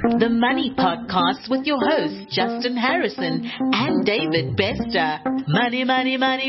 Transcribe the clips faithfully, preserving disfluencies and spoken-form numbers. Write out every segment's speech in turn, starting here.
The Money Podcast with your hosts, Justin Harrison and David Bester. Money, money, money,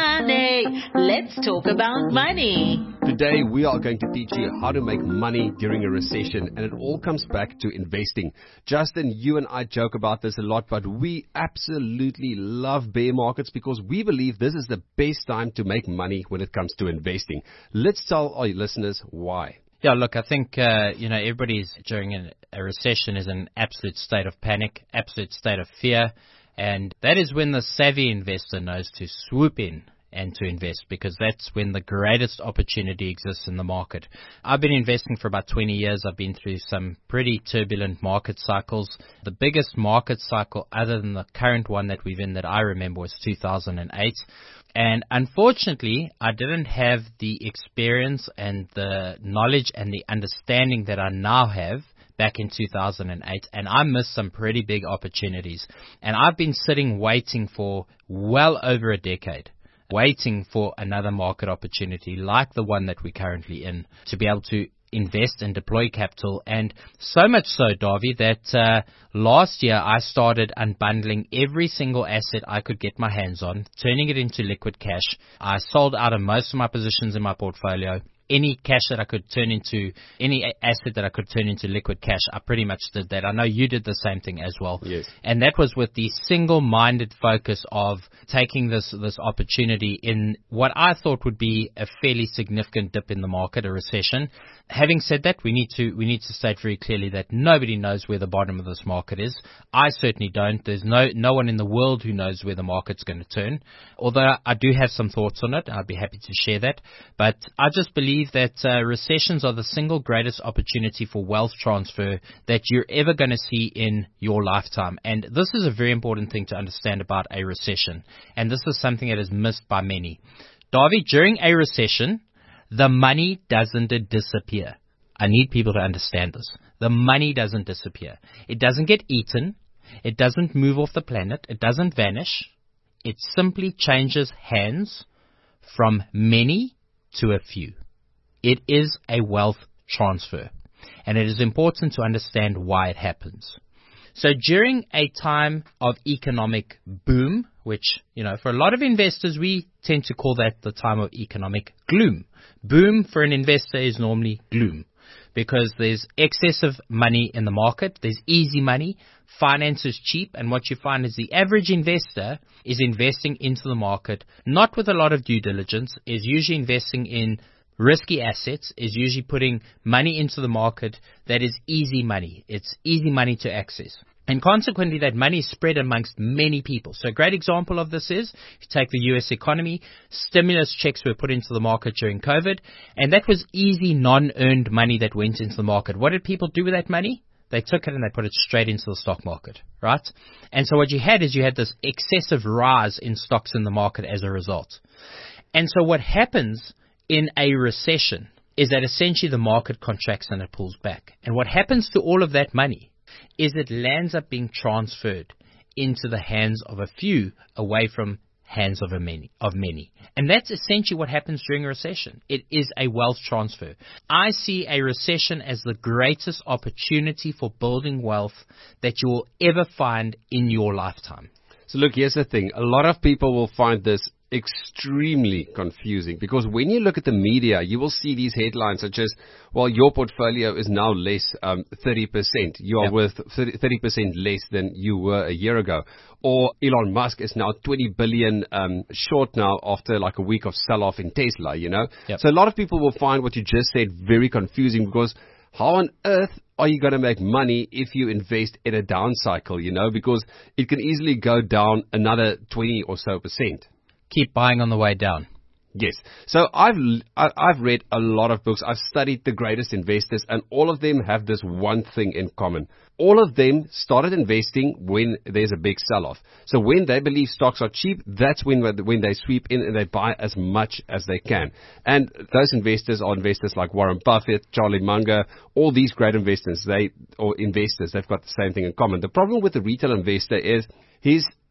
money. Let's talk about money. Today, we are going to teach you how to make money during a recession, and it all comes back to investing. Justin, you and I joke about this a lot, but we absolutely love bear markets because we believe this is the best time to make money when it comes to investing. Let's tell our listeners why. Yeah, look, I think, uh, you know, everybody's during a, a recession is in an absolute state of panic, absolute state of fear. And that is when the savvy investor knows to swoop in and to invest, because that's when the greatest opportunity exists in the market. I've been investing for about twenty years. I've been through some pretty turbulent market cycles. The biggest market cycle other than the current one that we've in that I remember was two thousand eight. And unfortunately, I didn't have the experience and the knowledge and the understanding that I now have back in two thousand eight, and I missed some pretty big opportunities. And I've been sitting waiting for well over a decade, waiting for another market opportunity like the one that we're currently in to be able to invest and deploy capital. And so much so, Davy, that uh, last year I started unbundling every single asset I could get my hands on, turning it into liquid cash. I sold out of most of my positions in my portfolio. Any cash that I could turn into, any asset that I could turn into liquid cash, I pretty much did that. I know you did the same thing as well. Yes. And that was with the single-minded focus of taking this, this opportunity in what I thought would be a fairly significant dip in the market, a recession. Having said that, we need to, we need to state very clearly that nobody knows where the bottom of this market is. I certainly don't. There's no, no one in the world who knows where the market's going to turn. Although I do have some thoughts on it. I'd be happy to share that. But I just believe that uh, recessions are the single greatest opportunity for wealth transfer that you're ever going to see in your lifetime. And this is a very important thing to understand about a recession. And this is something that is missed by many. Davy, during a recession, the money doesn't disappear. I need people to understand this. The money doesn't disappear. It doesn't get eaten. It doesn't move off the planet. It doesn't vanish. It simply changes hands from many to a few. It is a wealth transfer, and it is important to understand why it happens. So during a time of economic boom, which, you know, for a lot of investors, we tend to call that the time of economic gloom. Boom for an investor is normally gloom because there's excessive money in the market. There's easy money. Finance is cheap. And what you find is the average investor is investing into the market, not with a lot of due diligence, is usually investing in risky assets, is usually putting money into the market that is easy money. It's easy money to access. And consequently, that money is spread amongst many people. So a great example of this is, if you take the U S economy, stimulus checks were put into the market during COVID, and that was easy, non-earned money that went into the market. What did people do with that money? They took it and they put it straight into the stock market, right? And so what you had is you had this excessive rise in stocks in the market as a result. And so what happens in a recession is that essentially the market contracts and it pulls back. And what happens to all of that money is it lands up being transferred into the hands of a few away from hands of a many of many. And that's essentially what happens during a recession. It is a wealth transfer. I see a recession as the greatest opportunity for building wealth that you will ever find in your lifetime. So look, here's the thing. A lot of people will find this extremely confusing because when you look at the media, you will see these headlines such as, well, your portfolio is now less um, thirty percent. You are Yep. worth thirty percent less than you were a year ago. Or Elon Musk is now twenty billion um, short now after like a week of sell-off in Tesla, you know. Yep. So a lot of people will find what you just said very confusing because how on earth are you going to make money if you invest in a down cycle, you know, because it can easily go down another twenty or so percent. Keep buying on the way down. Yes. So I've I- I've read a lot of books. I've studied the greatest investors, and all of them have this one thing in common. All of them started investing when there's a big sell-off. So when they believe stocks are cheap, that's when when they sweep in and they buy as much as they can. And those investors are investors like Warren Buffett, Charlie Munger, all these great investors. They or investors, they've got the same thing in common. The problem with the retail investor is he's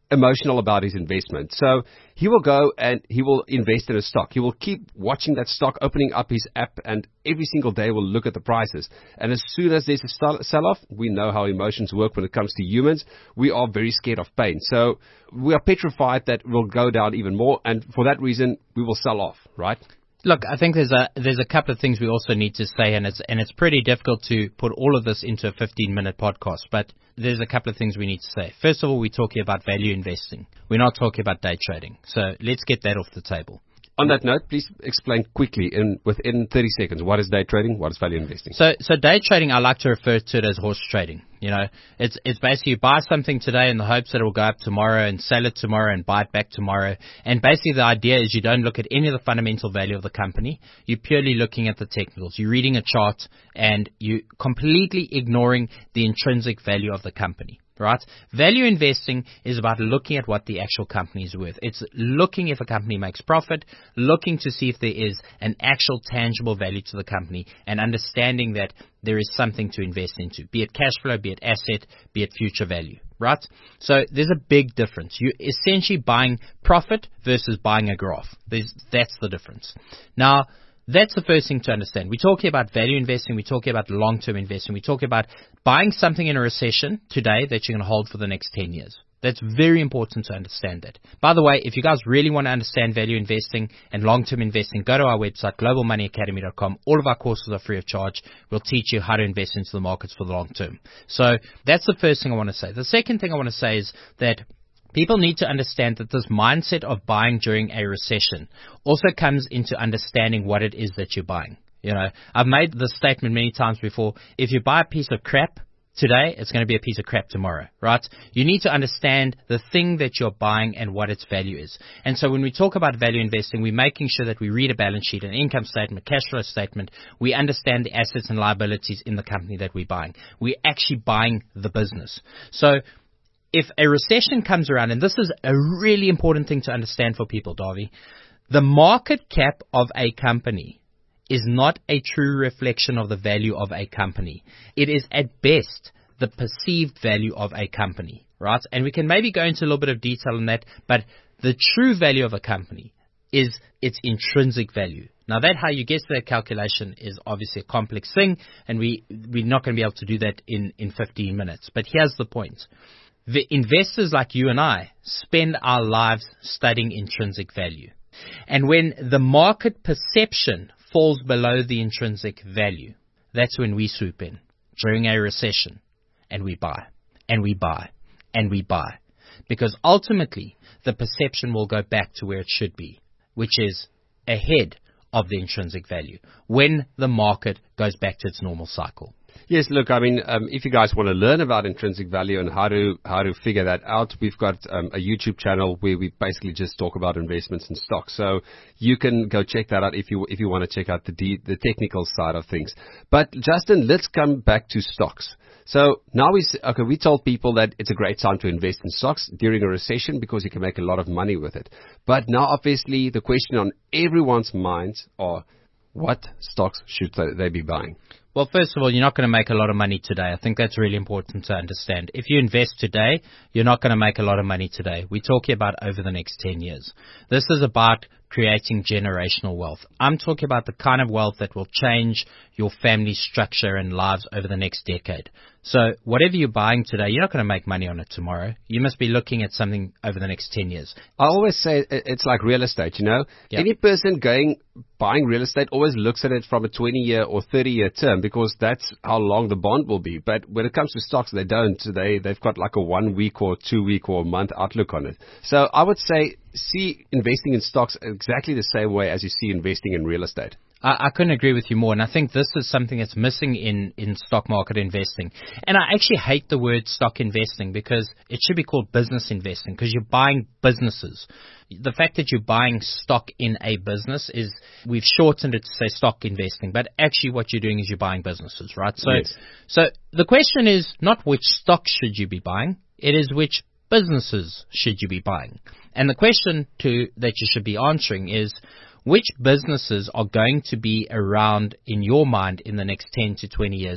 emotional about his investment. So he will go and he will invest in a stock. He will keep watching that stock, opening up his app, and every single day will look at the prices. And as soon as there's a sell-off, we know how emotions work when it comes to humans. We are very scared of pain. So we are petrified that it will go down even more. And for that reason, we will sell off, right? Look, I think there's a there's a couple of things we also need to say, and it's and it's pretty difficult to put all of this into a fifteen minute podcast, but there's a couple of things we need to say. First of all, we're talking about value investing. We're not talking about day trading. So let's get that off the table. On that note, please explain quickly in within thirty seconds, what is day trading, what is value investing? So, so day trading, I like to refer to it as horse trading. You know, it's it's basically you buy something today in the hopes that it will go up tomorrow and sell it tomorrow and buy it back tomorrow. And basically the idea is you don't look at any of the fundamental value of the company. You're purely looking at the technicals. You're reading a chart and you're completely ignoring the intrinsic value of the company. Right? Value investing is about looking at what the actual company is worth. It's looking if a company makes profit, looking to see if there is an actual tangible value to the company, and understanding that there is something to invest into, be it cash flow, be it asset, be it future value. Right? So there's a big difference. You're essentially buying profit versus buying a graph. There's, that's the difference. Now, that's the first thing to understand. We're talking about value investing. We're talking about long-term investing. We're talking about buying something in a recession today that you're going to hold for the next ten years. That's very important to understand that. By the way, if you guys really want to understand value investing and long-term investing, go to our website, global money academy dot com. All of our courses are free of charge. We'll teach you how to invest into the markets for the long term. So that's the first thing I want to say. The second thing I want to say is that people need to understand that this mindset of buying during a recession also comes into understanding what it is that you're buying. You know, I've made this statement many times before. If you buy a piece of crap today, it's going to be a piece of crap tomorrow, right? You need to understand the thing that you're buying and what its value is. And so when we talk about value investing, we're making sure that we read a balance sheet, an income statement, a cash flow statement. We understand the assets and liabilities in the company that we're buying. We're actually buying the business. So if a recession comes around, and this is a really important thing to understand for people, Davy, the market cap of a company is not a true reflection of the value of a company. It is at best the perceived value of a company, right? And we can maybe go into a little bit of detail on that, but the true value of a company is its intrinsic value. Now, that how you get to that calculation is obviously a complex thing, and we, we're not going to be able to do that in, in fifteen minutes. But here's the point. The investors like you and I spend our lives studying intrinsic value. And when the market perception falls below the intrinsic value, that's when we swoop in during a recession and we buy and we buy and we buy. Because ultimately, the perception will go back to where it should be, which is ahead of the intrinsic value when the market goes back to its normal cycle. Yes, look, I mean, um, if you guys want to learn about intrinsic value and how to how to figure that out, we've got um, a YouTube channel where we basically just talk about investments in stocks. So you can go check that out if you if you want to check out the de- the technical side of things. But Justin, let's come back to stocks. So now we okay, we told people that it's a great time to invest in stocks during a recession because you can make a lot of money with it. But now, obviously, the question on everyone's minds are, what stocks should they be buying? Well, first of all, you're not going to make a lot of money today. I think that's really important to understand. If you invest today, you're not going to make a lot of money today. We're talking about over the next ten years. This is about creating generational wealth. I'm talking about the kind of wealth that will change your family structure and lives over the next decade. So whatever you're buying today, you're not going to make money on it tomorrow. You must be looking at something over the next ten years. I always say it's like real estate, you know. Yep. Any person going buying real estate always looks at it from a twenty-year or thirty-year term because that's how long the bond will be. But when it comes to stocks, they don't. They, they've got like a one-week or two-week or a month outlook on it. So I would say see investing in stocks exactly the same way as you see investing in real estate. I, I couldn't agree with you more, and I think this is something that's missing in, in stock market investing. And I actually hate the word stock investing because it should be called business investing because you're buying businesses. The fact that you're buying stock in a business is, we've shortened it to say stock investing, but actually what you're doing is you're buying businesses, right? So, yes. So the question is not which stocks should you be buying, it is which businesses should you be buying. And the question to, that you should be answering is, which businesses are going to be around in your mind in the next ten to twenty years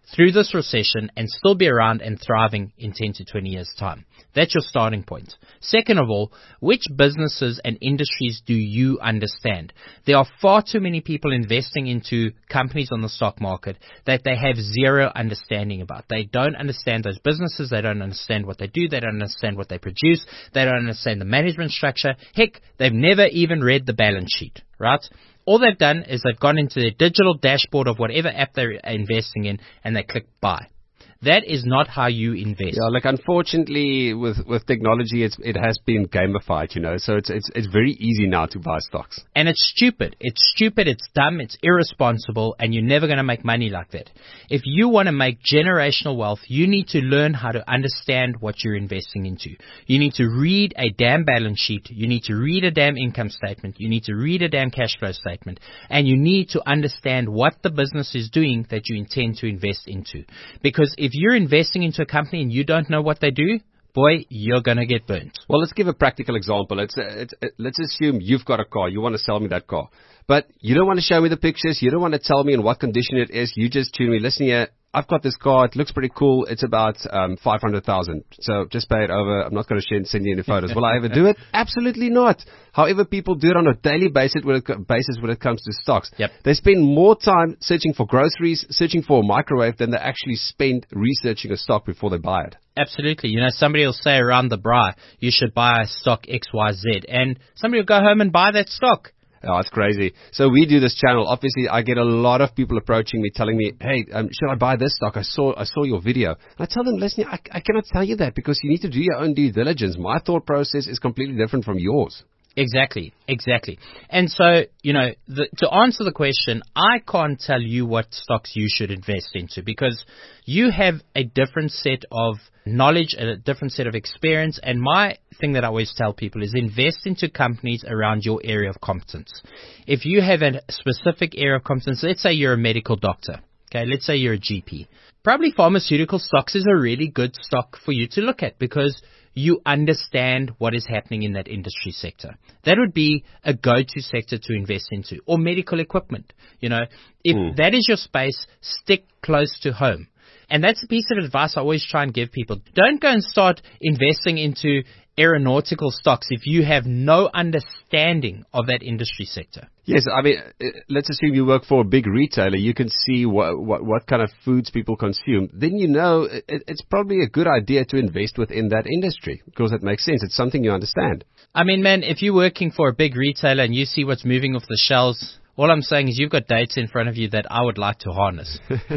through this recession and still be around and thriving in ten to twenty years' time. That's your starting point. Second of all, which businesses and industries do you understand? There are far too many people investing into companies on the stock market that they have zero understanding about. They don't understand those businesses. They don't understand what they do. They don't understand what they produce. They don't understand the management structure. Heck, they've never even read the balance sheet, right? All they've done is they've gone into their digital dashboard of whatever app they're investing in and they click buy. That is not how you invest. Yeah, like unfortunately with, with technology, it's, it has been gamified, you know, so it's, it's, it's very easy now to buy stocks. And it's stupid. It's stupid, it's dumb, it's irresponsible, and you're never going to make money like that. If you want to make generational wealth, you need to learn how to understand what you're investing into. You need to read a damn balance sheet. You need to read a damn income statement. You need to read a damn cash flow statement. And you need to understand what the business is doing that you intend to invest into. Because if If you're investing into a company and you don't know what they do, boy, you're going to get burnt. Well, let's give a practical example. It's, it's, it, let's assume you've got a car. You want to sell me that car. But you don't want to show me the pictures. You don't want to tell me in what condition it is. You just tune me. Listen here. I've got this car. It looks pretty cool. It's about um, five hundred thousand. So just pay it over. I'm not going to send you any photos. Will I ever do it? Absolutely not. However, people do it on a daily basis when it, basis when it comes to stocks. Yep. They spend more time searching for groceries, searching for a microwave than they actually spend researching a stock before they buy it. Absolutely. You know, somebody will say around the braai, you should buy stock X Y Z. And somebody will go home and buy that stock. Oh, it's crazy. So we do this channel. Obviously, I get a lot of people approaching me telling me, hey, um, should I buy this stock? I saw I saw your video. And I tell them, listen, I, I cannot tell you that because you need to do your own due diligence. My thought process is completely different from yours. Exactly, exactly. And so, you know, the, to answer the question, I can't tell you what stocks you should invest into because you have a different set of knowledge and a different set of experience. And my thing that I always tell people is invest into companies around your area of competence. If you have a specific area of competence, let's say you're a medical doctor, okay, let's say you're a G P, probably pharmaceutical stocks is a really good stock for you to look at because you understand what is happening in that industry sector. That would be a go-to sector to invest into. Or medical equipment. You know, if mm. that is your space, stick close to home. And that's a piece of advice I always try and give people. Don't go and start investing into aeronautical stocks if you have no understanding of that industry sector. Yes, I mean, let's assume you work for a big retailer. You can see what what, what kind of foods people consume. Then you know it, it's probably a good idea to invest within that industry because it makes sense. It's something you understand. I mean, man, if you're working for a big retailer and you see what's moving off the shelves, all I'm saying is you've got data in front of you that I would like to harness.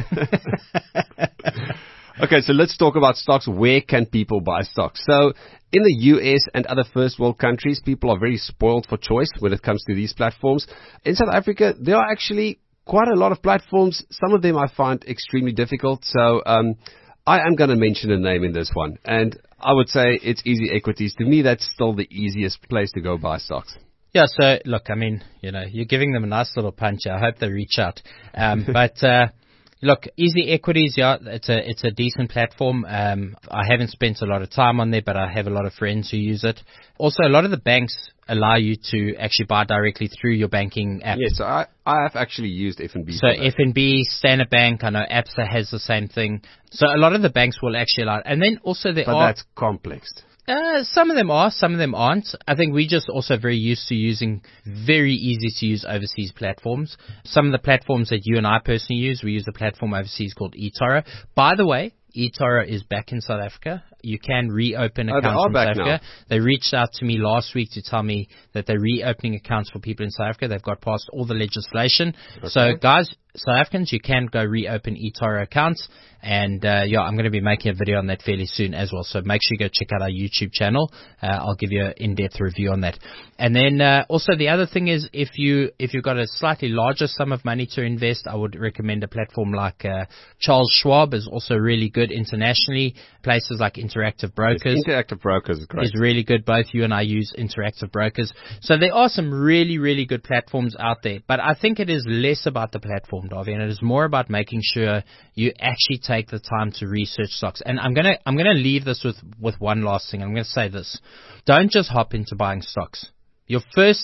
Okay, so let's talk about stocks. Where can people buy stocks? So in the U S and other first world countries, people are very spoiled for choice when it comes to these platforms. In South Africa, there are actually quite a lot of platforms. Some of them I find extremely difficult. So um, I am going to mention a name in this one. And I would say it's Easy Equities. To me, that's still the easiest place to go buy stocks. Yeah, so look, I mean, you know, you're giving them a nice little punch. I hope they reach out. Um, but... Uh, Look, Easy Equities, yeah, it's a it's a decent platform. Um, I haven't spent a lot of time on there, but I have a lot of friends who use it. Also, a lot of the banks allow you to actually buy directly through your banking app. Yes, so I, I have actually used F N B. So F N B, Standard Bank, I know Absa has the same thing. So a lot of the banks will actually allow it. And then also there but are... But that's complex. Uh, some of them are, some of them aren't. I think we're just also very used to using very easy to use overseas platforms. Some of the platforms that you and I personally use, we use a platform overseas called eToro. By the way, eToro is back in South Africa. You can reopen oh, accounts in South Africa. Now. They reached out to me last week to tell me that they're reopening accounts for people in South Africa. They've got past all the legislation. Okay. So guys, South Africans, you can go reopen eToro accounts. And, uh, yeah, I'm going to be making a video on that fairly soon as well. So make sure you go check out our YouTube channel. Uh, I'll give you an in-depth review on that. And then, uh, also the other thing is if you, if you've got a slightly larger sum of money to invest, I would recommend a platform like, uh, Charles Schwab is also really good internationally. Places like Interactive Brokers. Yes, Interactive Brokers is great. Is really good. Both you and I use Interactive Brokers. So there are some really, really good platforms out there. But I think it is less about the platform, Davy, and it is more about making sure you actually take the time to research stocks. And I'm gonna I'm gonna leave this with, with one last thing. I'm gonna say this. Don't just hop into buying stocks. Your first thing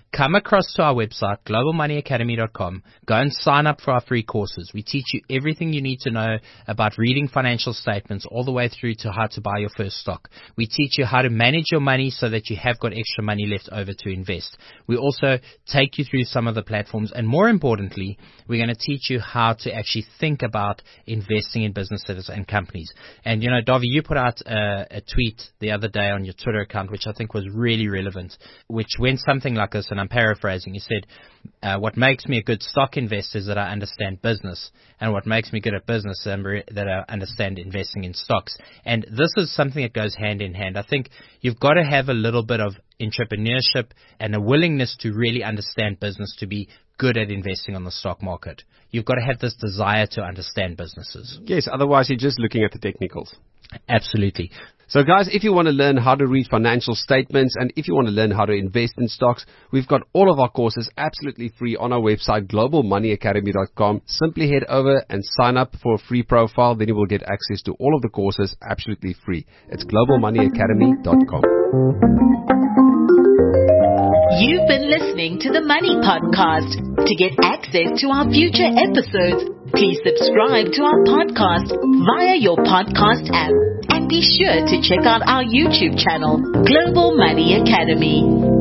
come across to our website, global money academy dot com. Go and sign up for our free courses. We teach you everything you need to know about reading financial statements all the way through to how to buy your first stock. We teach you how to manage your money so that you have got extra money left over to invest. We also take you through some of the platforms, and more importantly, we're going to teach you how to actually think about investing in businesses and companies. And, you know, Davi, you put out a, a tweet the other day on your Twitter account, which I think was really relevant, which went something like this, and I'm paraphrasing. You said, uh, what makes me a good stock investor is that I understand business, and what makes me good at business is that I understand investing in stocks. And this is something that goes hand in hand. I think you've got to have a little bit of entrepreneurship and a willingness to really understand business to be good at investing on the stock market. You've got to have this desire to understand businesses. Yes, otherwise you're just looking at the technicals. Absolutely. So guys, if you want to learn how to read financial statements and if you want to learn how to invest in stocks, we've got all of our courses absolutely free on our website, global money academy dot com. Simply head over and sign up for a free profile. Then you will get access to all of the courses absolutely free. It's global money academy dot com. You've been listening to the Money Podcast. To get access to our future episodes, please subscribe to our podcast via your podcast app. And be sure to check out our YouTube channel, Global Money Academy.